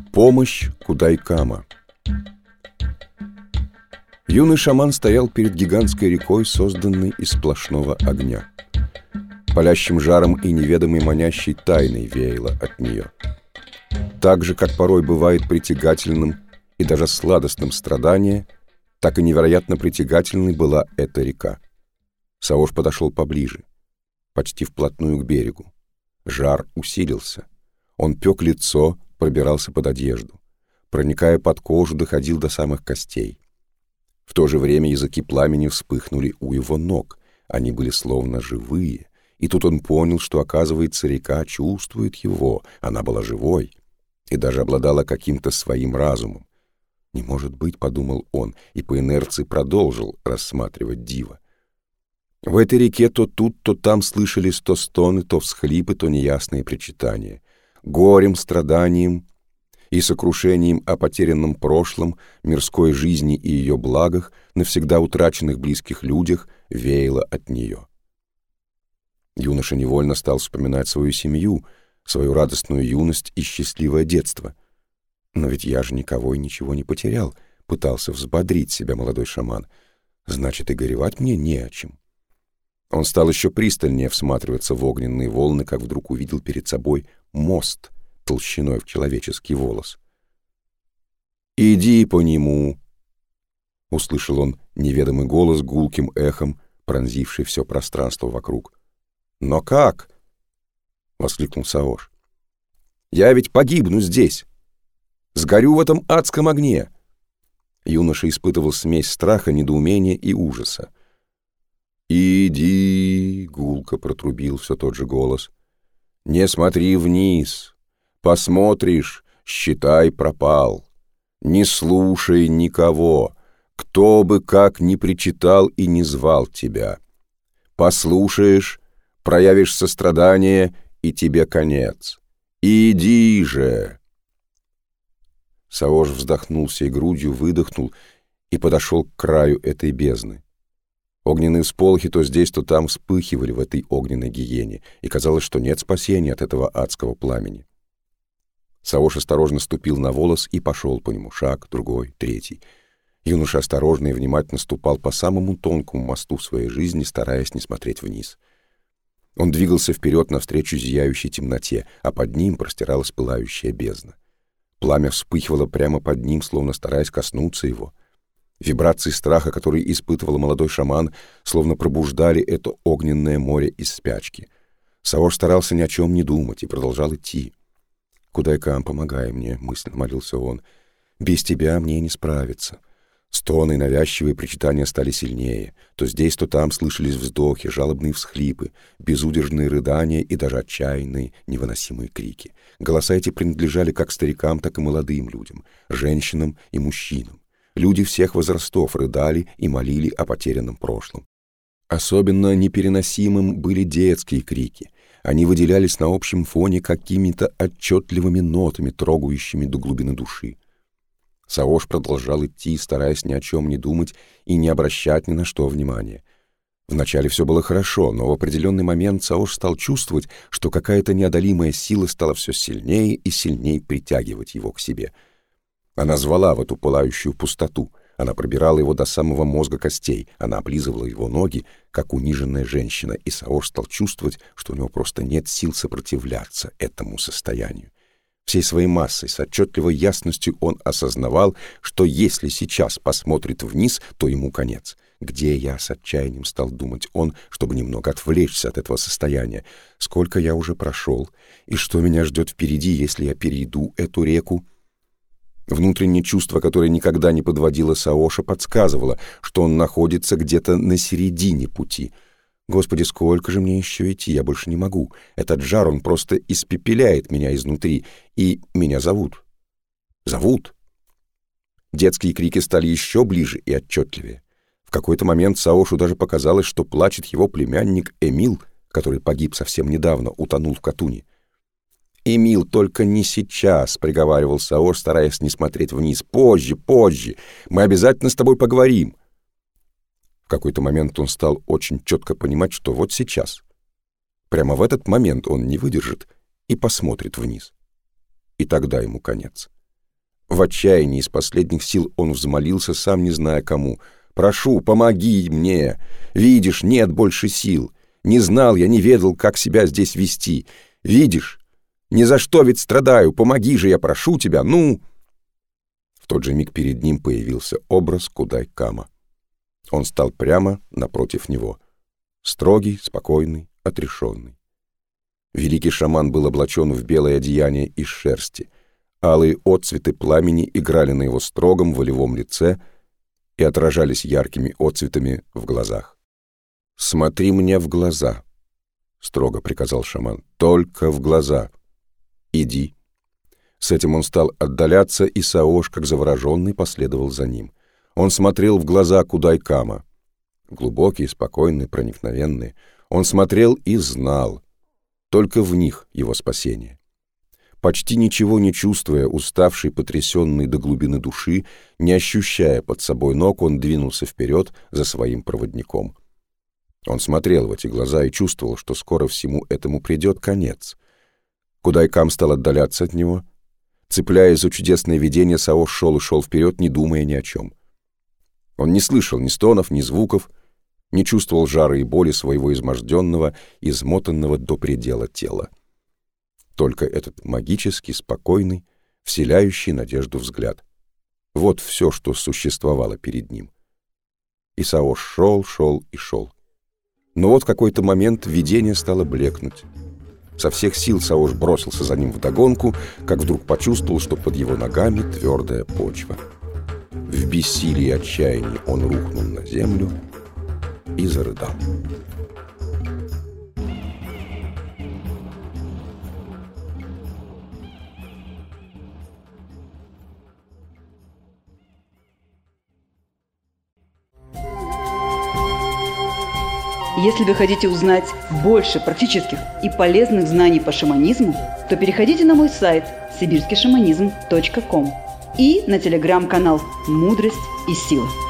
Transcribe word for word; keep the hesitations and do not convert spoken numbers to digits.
Помощь Кудайкама. Юный шаман стоял перед гигантской рекой, созданной из сплошного огня. Палящим жаром и неведомой манящей тайной веяло от нее. Так же, как порой бывает притягательным и даже сладостным страдание, так и невероятно притягательной была эта река. Саош подошел поближе, почти вплотную к берегу. Жар усилился. Он пек лицо, пробирался под одежду. Проникая под кожу, доходил до самых костей. В то же время языки пламени вспыхнули у его ног. Они были словно живые. И тут он понял, что, оказывается, река чувствует его. Она была живой и даже обладала каким-то своим разумом. «Не может быть», — подумал он, и по инерции продолжил рассматривать диво. В этой реке то тут, то там слышались то стоны, то всхлипы, то неясные причитания. Горем, страданием и сокрушением о потерянном прошлом, мирской жизни и ее благах, навсегда утраченных близких людях, веяло от нее. Юноша невольно стал вспоминать свою семью, свою радостную юность и счастливое детство. «Но ведь я же никого и ничего не потерял», — пытался взбодрить себя молодой шаман. «Значит, и горевать мне не о чем». Он стал еще пристальнее всматриваться в огненные волны, как вдруг увидел перед собой мост толщиной в человеческий волос. «Иди по нему!» — услышал он неведомый голос гулким эхом, пронзивший все пространство вокруг. «Но как?» — воскликнул Саош. «Я ведь погибну здесь! Сгорю в этом адском огне!» Юноша испытывал смесь страха, недоумения и ужаса. «Иди!» — гулко протрубил все тот же голос. «Не смотри вниз! Посмотришь, считай, пропал! Не слушай никого, кто бы как ни причитал и не звал тебя! Послушаешь, проявишь сострадание, и тебе конец! Иди же!» Саош вздохнул всей грудью, выдохнул и подошел к краю этой бездны. Огненные всполохи то здесь, то там вспыхивали в этой огненной гиене, и казалось, что нет спасения от этого адского пламени. Саош осторожно ступил на волос и пошел по нему, шаг, другой, третий. Юноша осторожно и внимательно ступал по самому тонкому мосту своей жизни, стараясь не смотреть вниз. Он двигался вперед навстречу зияющей темноте, а под ним простиралась пылающая бездна. Пламя вспыхивало прямо под ним, словно стараясь коснуться его. Вибрации страха, которые испытывал молодой шаман, словно пробуждали это огненное море из спячки. Саош старался ни о чем не думать и продолжал идти. «Кудайкам, помогай мне», — мысленно молился он. «Без тебя мне не справиться». Стоны и навязчивые причитания стали сильнее. То здесь, то там слышались вздохи, жалобные всхлипы, безудержные рыдания и даже отчаянные, невыносимые крики. Голоса эти принадлежали как старикам, так и молодым людям, женщинам и мужчинам. Люди всех возрастов рыдали и молили о потерянном прошлом. Особенно непереносимым были детские крики. Они выделялись на общем фоне какими-то отчетливыми нотами, трогающими до глубины души. Саош продолжал идти, стараясь ни о чем не думать и не обращать ни на что внимания. Вначале все было хорошо, но в определенный момент Саош стал чувствовать, что какая-то неодолимая сила стала все сильнее и сильнее притягивать его к себе. Она звала в эту пылающую пустоту, она пробирала его до самого мозга костей, она облизывала его ноги, как униженная женщина, и Саош стал чувствовать, что у него просто нет сил сопротивляться этому состоянию. Всей своей массой, с отчетливой ясностью он осознавал, что если сейчас посмотрит вниз, то ему конец. «Где я?» — с отчаянием стал думать он, чтобы немного отвлечься от этого состояния. «Сколько я уже прошел? И что меня ждет впереди, если я перейду эту реку?» Внутреннее чувство, которое никогда не подводило Саоша, подсказывало, что он находится где-то на середине пути. «Господи, сколько же мне еще идти? Я больше не могу. Этот жар, он просто испепеляет меня изнутри. И меня зовут. Зовут». Детские крики стали еще ближе и отчетливее. В какой-то момент Саошу даже показалось, что плачет его племянник Эмил, который погиб совсем недавно, утонул в Катуне. «Эмил, только не сейчас», — приговаривал Саош, стараясь не смотреть вниз. «Позже, позже. Мы обязательно с тобой поговорим». В какой-то момент он стал очень четко понимать, что вот сейчас, прямо в этот момент он не выдержит и посмотрит вниз. И тогда ему конец. В отчаянии из последних сил он взмолился, сам не зная кому. «Прошу, помоги мне! Видишь, нет больше сил! Не знал я, не ведал, как себя здесь вести! Видишь? Ни за что ведь страдаю! Помоги же, я прошу тебя, ну!» В тот же миг перед ним появился образ Кудай-Кама. Он стал прямо напротив него. Строгий, спокойный, отрешенный. Великий шаман был облачен в белое одеяние из шерсти. Алые отцветы пламени играли на его строгом волевом лице и отражались яркими отцветами в глазах. «Смотри мне в глаза», — строго приказал шаман, — «только в глаза. Иди». С этим он стал отдаляться, и Саош, как завороженный, последовал за ним. Он смотрел в глаза Кудай-Кама. Глубокие, спокойные, проникновенные. Он смотрел и знал. Только в них его спасение. Почти ничего не чувствуя, уставший, потрясенный до глубины души, не ощущая под собой ног, он двинулся вперед за своим проводником. Он смотрел в эти глаза и чувствовал, что скоро всему этому придет конец. Кудай-Кам стал отдаляться от него. Цепляясь за чудесное видение, Саош шел и шел вперед, не думая ни о чем. Он не слышал ни стонов, ни звуков, не чувствовал жара и боли своего изможденного, измотанного до предела тела. Только этот магический, спокойный, вселяющий надежду взгляд. Вот все, что существовало перед ним. И Саош шел, шел и шел. Но вот в какой-то момент видение стало блекнуть. Со всех сил Саош бросился за ним вдогонку, как вдруг почувствовал, что под его ногами твердая почва. В бессилии и отчаянии он рухнул на землю и зарыдал. Если вы хотите узнать больше практических и полезных знаний по шаманизму, то переходите на мой сайт сибирский шаманизм точка ком и на телеграм-канал «Мудрость и сила».